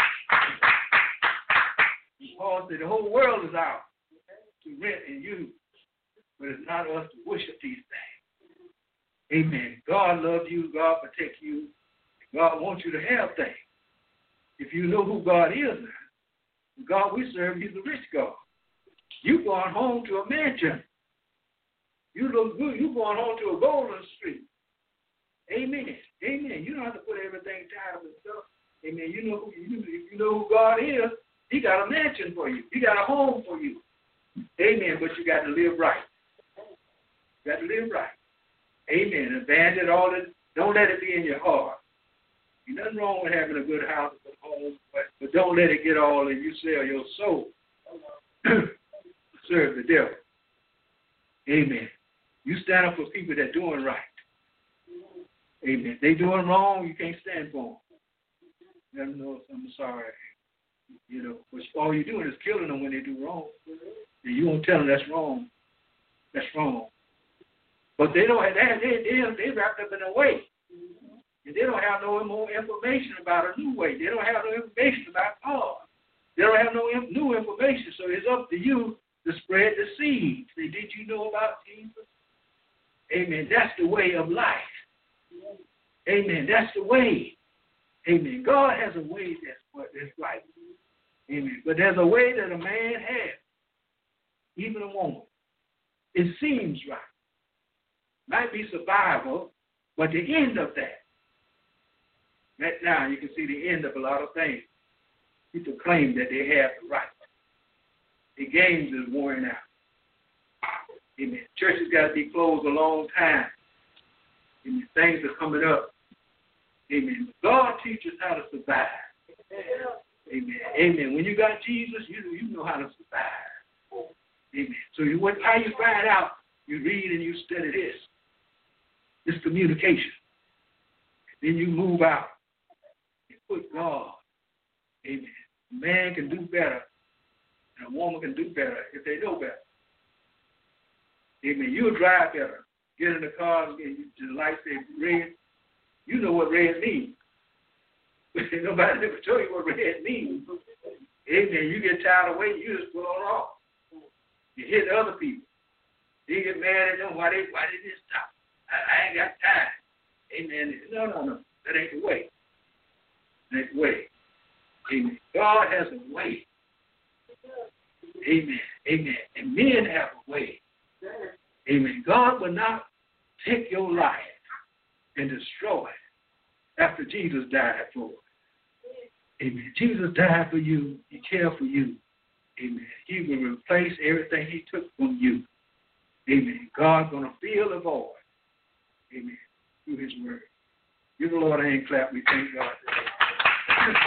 Paul said the whole world is ours to rent and use, but it's not us to worship these things. Amen. God loves you. God protects you. God wants you to have things. If you know who God is, the God we serve, He's a rich God. You going home to a mansion. You look good. You going home to a golden street. Amen. Amen. You don't have to put everything tied up and stuff. Amen. You know who God is. He got a mansion for you. He got a home for you. Amen. But you got to live right. You got to live right. Amen. Abandon all it. Don't let it be in your heart. There's nothing wrong with having a good house and a home, but don't let it get all in you. Sell your soul. Serve the devil. Amen. You stand up for people that are doing right. Amen. They doing wrong, you can't stand for them. Let them know I'm sorry. You know, but all you're doing is killing them when they do wrong. And you won't tell them that's wrong. That's wrong. But they don't have that. They wrapped up in a way. And they don't have no more information about a new way. They don't have no information about God. They don't have no new information. So it's up to you to spread the seed. Say, did you know about Jesus? Amen. That's the way of life. Amen. That's the way. Amen. God has a way that's right. Amen. But there's a way that a man has, even a woman. It seems right. Might be survival, but the end of that. Right now, you can see the end of a lot of things. People claim that they have the right. The games is worn out. Amen. Churches got to be closed a long time. Amen. Things are coming up. Amen. God teaches how to survive. Amen. Amen. When you got Jesus, you know how to survive. Amen. So how you find out? You read and you study this. This communication. Then you move out and put God. Amen. A man can do better, and a woman can do better if they know better. Amen. You'll drive better. Get in the car and the light say red. You know what red means. Nobody never told you what red means. Amen. You get tired of waiting, you just pull on off. You hit other people. You get mad at them. Why did this stop? I ain't got time. Amen. No. That ain't the way. That ain't the way. Amen. God has a way. Amen. Amen. And men have a way. Amen. God will not take your life and destroy it after Jesus died for it. Amen. Jesus died for you. He cared for you. Amen. He will replace everything he took from you. Amen. God's going to fill the void. Amen. Through his word. Give the Lord a hand clap. We thank God today.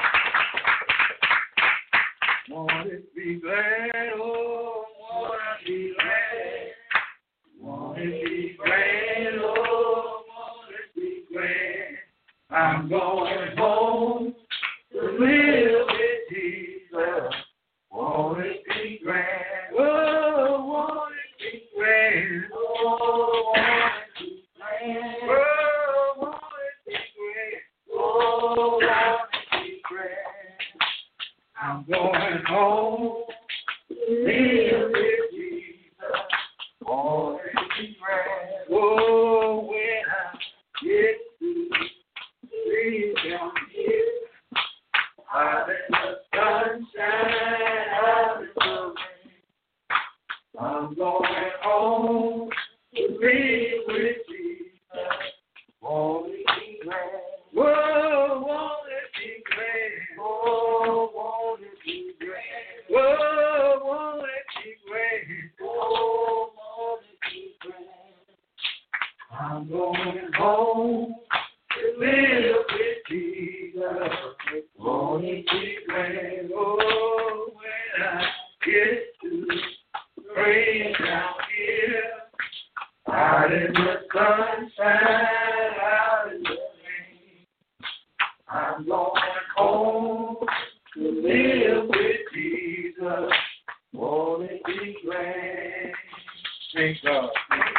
Want to be glad, oh, want to be glad. Want to be glad, oh, want to be glad. I'm going home to live with Jesus. Want to be glad, oh, want to be glad. Oh, want to be glad. Oh, want to be glad. Oh, want to be glad. I'm going home to live with Jesus. Want to be glad. Oh, when I get to lay down here, out in the sunshine, out in the rain, I'm going home to live with Jesus. Want to be glad. Whoa, want to be glad. Oh, want to be glad. Whoa, want to be glad. Oh, want to be glad. I'm going home to live with Jesus. Want to be glad. Oh, when I get to pray down here, out in the sunshine, out in the rain, I'm going home to live with Jesus. Want to be glad. Thank God.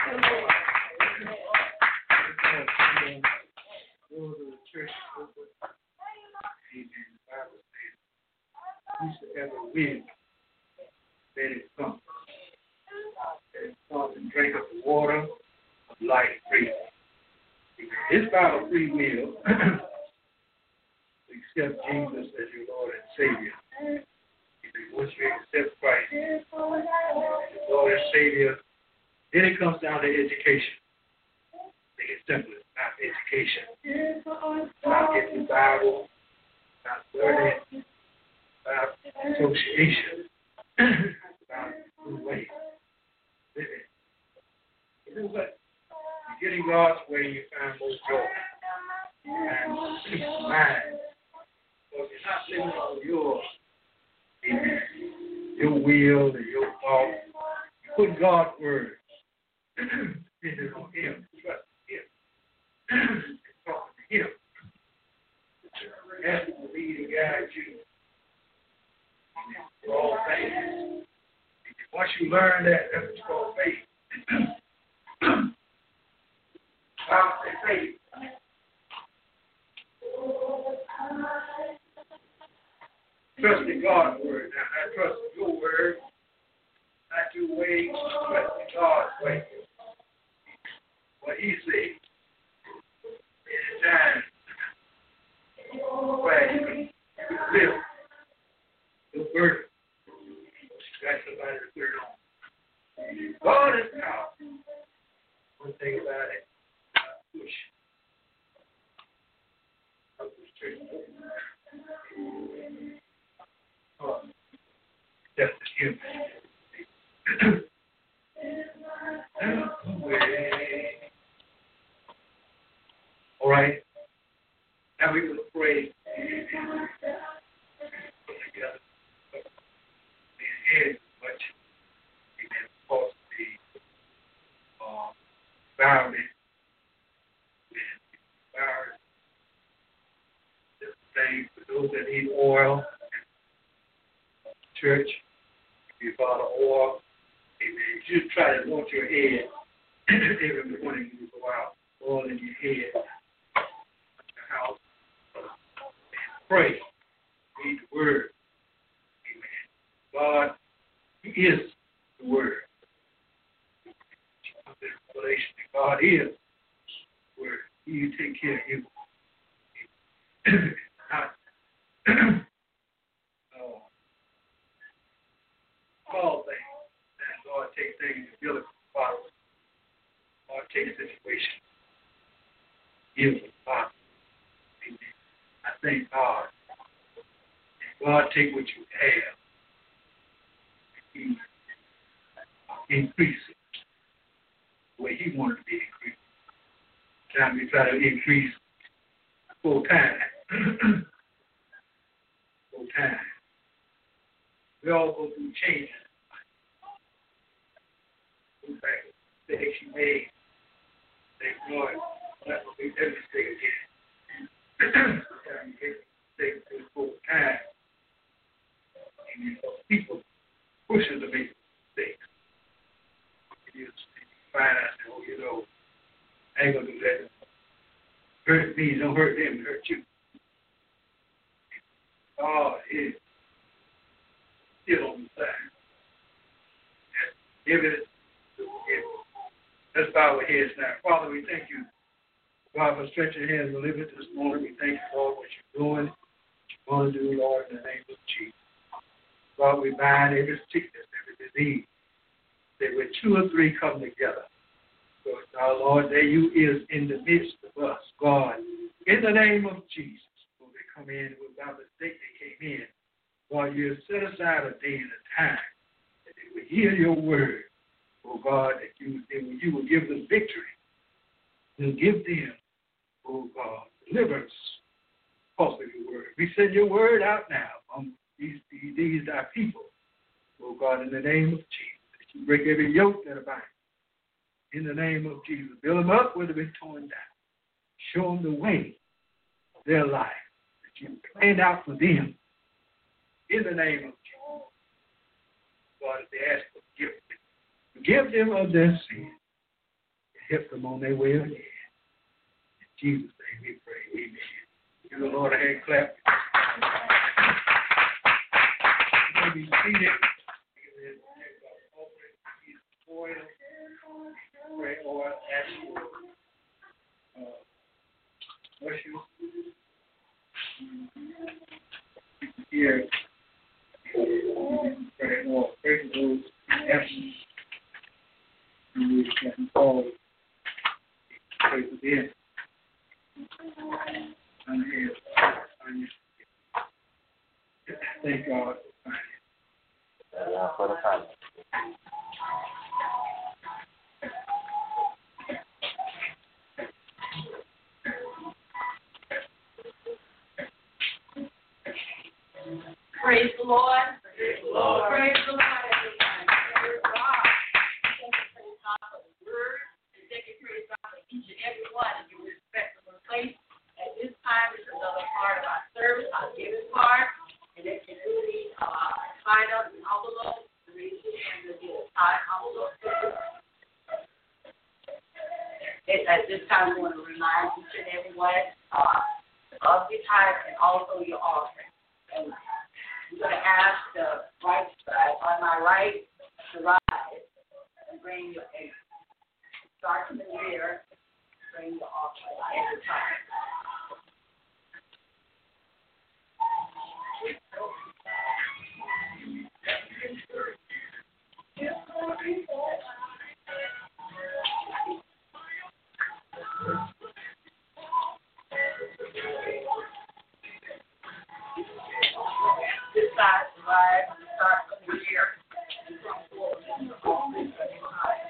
Go to the church. Amen. The Bible says, whosoever will, let it come. Let it come and drink of the water of life free. It's about a free will. Accept Jesus as your Lord and Savior. Once you accept Christ as your Lord and Savior, then it comes down to education. Make it simple. It's not education. It's not getting the Bible. It's not learning. It's about association. It's about new ways. Living. You know what? You get in God's way, you find more joy and peace of mind. So if you're not living on your will and your thoughts, you put God's word depending on Him, trust Him, talk to Him. Ask Him to lead and guide you for all things. Once you learn that, that's what's called faith. I'll say faith. Trust in God's word. Now, I trust in your word, not your way. Trust in God's way. What He said. Anytime, where you can live your burden. Got somebody to put it on. God is powerful. One thing about it, push. That's the human. All right. Now we're going to pray. church. If you bought an oil, amen, you just try to anoint your head every morning when you go out, oil in your head, at your house, and pray. Read the word. Amen. God, He is the word. Revelation that God is the word. He will take care of you. All things. And God takes things and build it from the bottom. God takes situations, gives it bottom. Amen. I thank God. And God take what you have and He increase it the way He wanted to be increased. Time we try to increase full time. Full time. We all go through changes. Go back to the mistakes you made. Thank God. That will be every mistake again. Sometimes you get mistakes to full time. And you know, people push us to make mistakes. You find out, oh, you know, I ain't going to do that. Hurt me, don't hurt them, hurt you. God is still on the side. Give it to Him. Let's bow our heads now. Father, we thank you, God, for stretching your hands and living this morning. We thank you for what you're doing, what you want to do, Lord, in the name of Jesus. God, we bind every sickness, every disease, that when two or three come together, Lord, our Lord, there you is in the midst of us, God, in the name of Jesus. Lord, they come in without mistake, they came in. God, you set aside a day and a time that they would hear your word, oh God, that you will give them victory. You'll give them, oh God, deliverance because of your word. We send your word out now among these our people, oh God, in the name of Jesus. That you break every yoke that binds. In the name of Jesus. Build them up where they've been torn down. Show them the way of their life that you planned out for them. In the name of Jesus. God, if they ask for forgive them of their sin. And help them on their way again. In Jesus' name we pray. Amen. Give the Lord a hand clap. You may be seated. Pray or ask for worship. Here, pray or pray for those absent. And we can call. Pray for them. Thank God for the time. Praise the Lord. Praise the Lord. Praise the Lord, everybody. Praise God. Praise God for the word. And thank you, praise God for each and every one in your respectable place. At this time, this is another part of our service, our giving part. And if you do need sign up and envelope, raise your hand to get a sign envelope. At this time, we want to remind each and every one of your tithe and also your offering. And I'm going to ask the right side on my right to rise and bring your start from the rear, bring the offering at the time. This side to rise, start from the rear, and come forward and the offering at the time.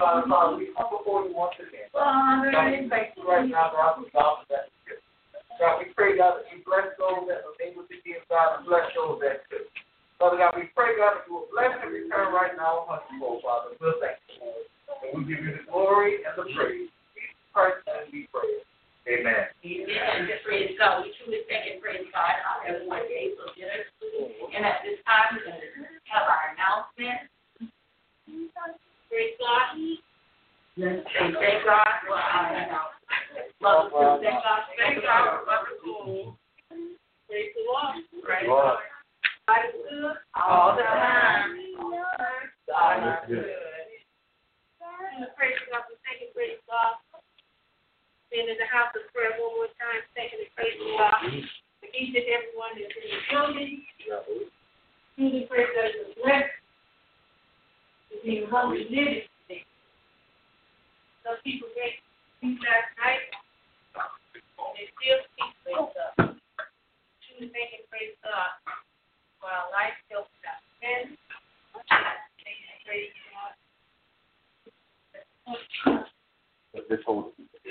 Father, we come before you once again. God, we thank you right now, God, for God that you. God, we pray, God, that you bless those that are able to give, God, and bless those that do. Father God, we pray, God, that you will bless and return right now on hundredfold, Father. We'll thank you, Lord. And we give you the glory and the praise. Jesus Christ, and we pray. Amen. Amen. Praise God. We truly thank and praise God how everyone gave so generously. And at this time, we're going to have our announcement. Praise God. Let's say thank God for our announcement. Love you. Thank God. Thank God for Mother Cool. Praise the Lord. Praise God. God is good all the time. God is good. Praise God. We thank and praise God. Being in the house of prayer one more time, thanking and praising God for each and every one that's in the building. Truly praise God is blessed to be hungry living today. Some people went sleep last night, and they still sleep, praise God. Truly thank and praise God for our life, health, and thank and praise God. This whole.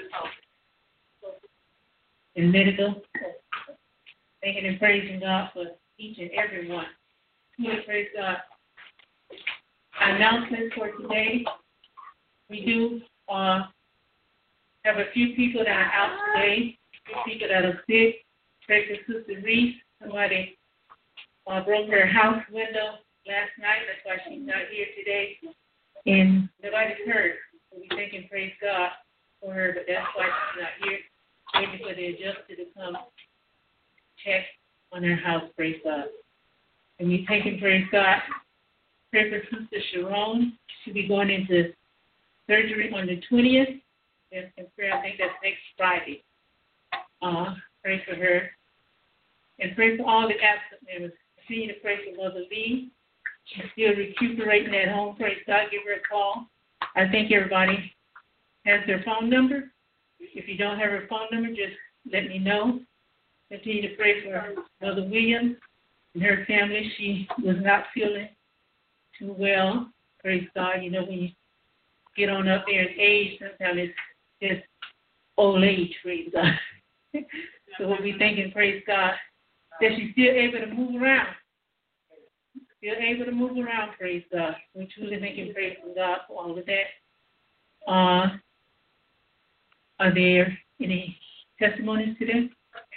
In medical, thanking and praising God for each and every one. Praise God. Our announcements for today, we do have a few people that are out today, a few people that are sick. Pray for Sister Reese. Somebody broke her house window last night. That's why she's not here today. And nobody's hurt. So we thank and praise God for her, but that's why she's not here. Waiting for the adjuster to come check on her house, praise God. And we thank and praise God. Pray for Sister Sharon. She'll be going into surgery on the 20th. And pray, I think that's next Friday. Pray for her. And pray for all the absent members. Continue to pray for Mother Lee. She's still recuperating at home. Praise God. Give her a call. I think everybody has their phone number. If you don't have her phone number, just let me know. Continue to pray for Mother Williams and her family. She was not feeling too well. Praise God. You know, when you get on up there in age, sometimes it's just old age, praise God. So we'll be thanking, praise God, that she's still able to move around. Still able to move around, praise God. We truly thank and praise God for all of that. Are there any testimonies today?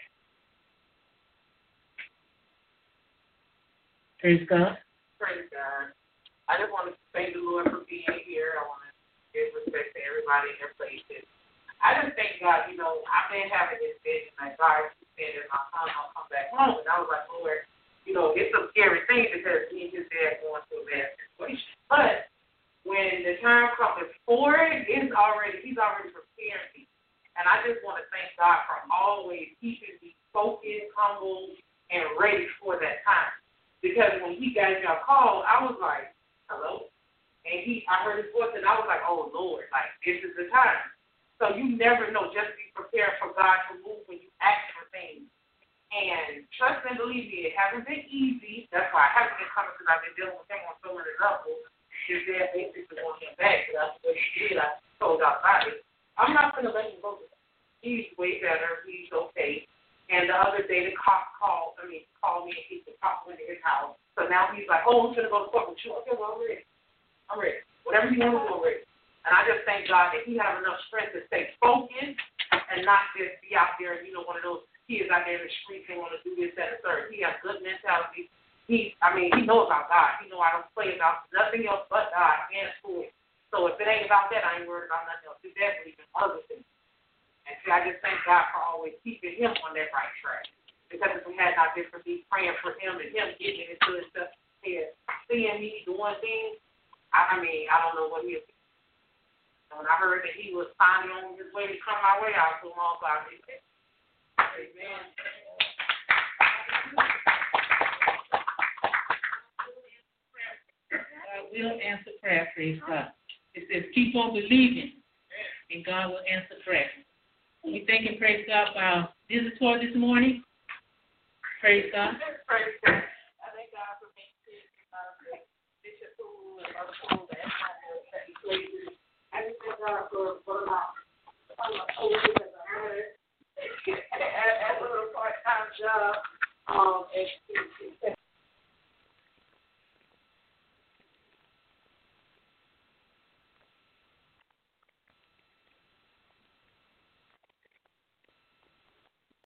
Praise God. Praise God. I just want to thank the Lord for being here. I want to give respect to everybody in their places. I just thank God, you know, I've been having this vision that God said that my son will come back home. And I was like, Lord, you know, it's a scary thing because me and his dad going through a bad situation. But when the time comes for it, he's already preparing me. And I just want to thank God for always keeping me focused, humble, and ready for that time. Because when he gave me a call, I was like, hello? And I heard his voice, and I was like, oh, Lord, like, this is the time. So you never know. Just be prepared for God to move when you ask for things. And trust and believe me, it hasn't been easy. That's why I haven't been coming, because I've been dealing with him on so many levels. His dad basically wants him back, because that's what he did. I told y'all about it. I'm not going to let him go. He's way better. He's okay. And the other day, the cop called me and he the cop went to his house. So now he's like, oh, I'm going to go to court with you. Okay, well, I'm ready. Whatever you want to do, I'm ready. And I just thank God that he has enough strength to stay focused and not just be out there, you know, one of those kids out there in the streets who want to do this, that, and the third. He has good mentality. He knows about God. He knows I don't play about nothing else but God and school. So if it ain't about that, I ain't worried about nothing else. His dad believes in other things. And see, I just thank God for always keeping him on that right track. Because if we had not been for me praying for him and him getting into his stuff, seeing me doing things, I don't know what he is. When I heard that he was finally on his way to come my way, I was so long about it. Amen. God will answer prayer, praise God. It says keep on believing, and God will answer prayer. We thank and praise God for our visitor this morning. Praise God. Praise God. I thank God for being Bishop Poole and Brother Poole.